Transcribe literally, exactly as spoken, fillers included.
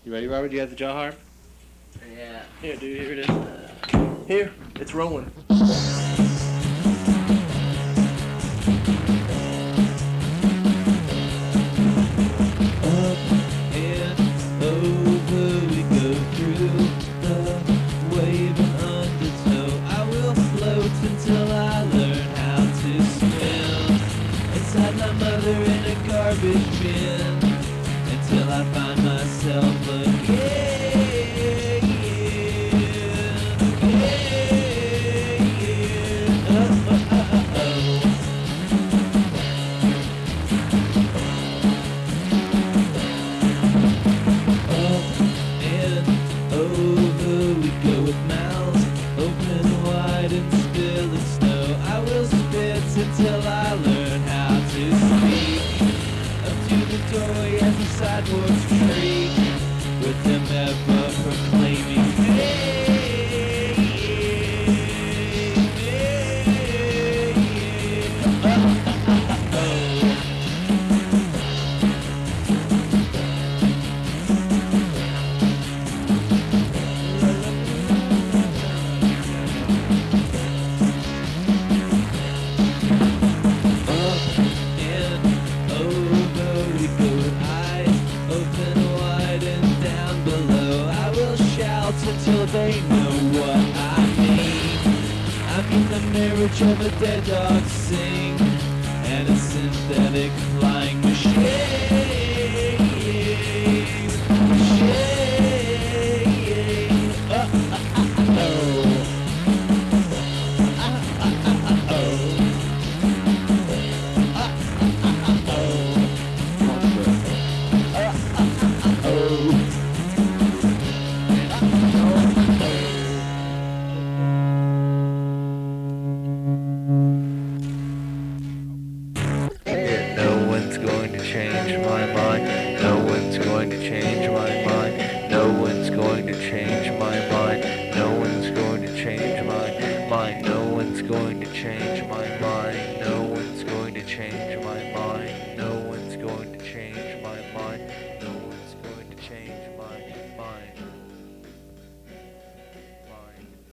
You ready, Robert? Do you have the jaw harp? Yeah. Here, dude. Here it is. Here, it's rolling. Until I learn how to swim inside my mother in a garbage bin, until I find myself again, again. Oh, oh, oh, oh. Up and over we go with mouths open wide and spilling snow. I will spit until I learn how to speak. Up to the doorway as the sidewalks creak, with them ever proclaiming, hey, hey, hey. Oh, oh, oh. Until they know what I mean. I mean the marriage of a dead dog sing and a synthetic flying machine.